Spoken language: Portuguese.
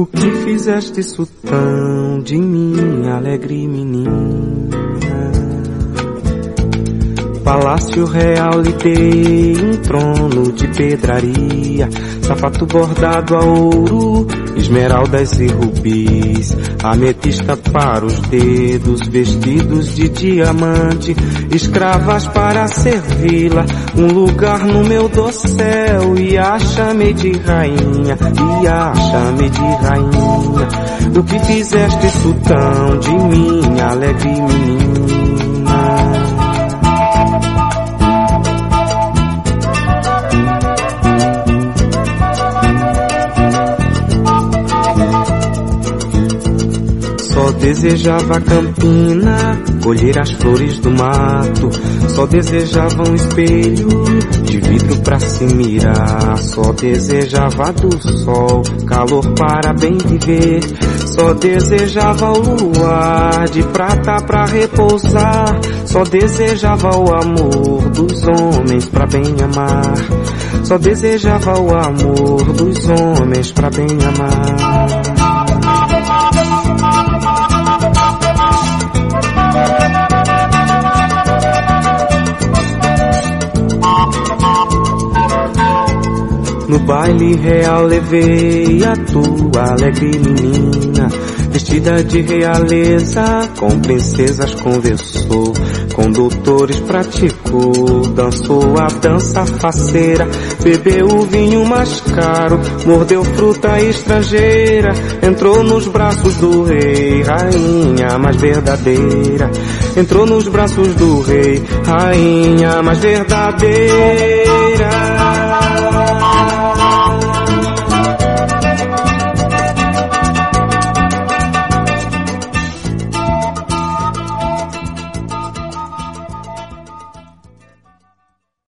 O que fizeste sultão de minha alegre menina? Palácio real lhe dei um trono de pedraria, sapato bordado a ouro, esmeraldas e rubis, ametista para os dedos, vestidos de diamante, escravas para servi-la, um lugar no meu dossel, e a chamei de rainha, e a chamei de rainha. O que fizeste sultão de minha alegre menina? Só desejava a campina, colher as flores do mato. Só desejava um espelho de vidro pra se mirar. Só desejava do sol, calor para bem viver. Só desejava o luar de prata pra repousar. Só desejava o amor dos homens pra bem amar. Só desejava o amor dos homens pra bem amar. No baile real levei a tua alegre menina, vestida de realeza, com princesas conversou, com doutores praticou, dançou a dança faceira, bebeu o vinho mais caro, mordeu fruta estrangeira, entrou nos braços do rei, rainha mais verdadeira, entrou nos braços do rei, rainha mais verdadeira.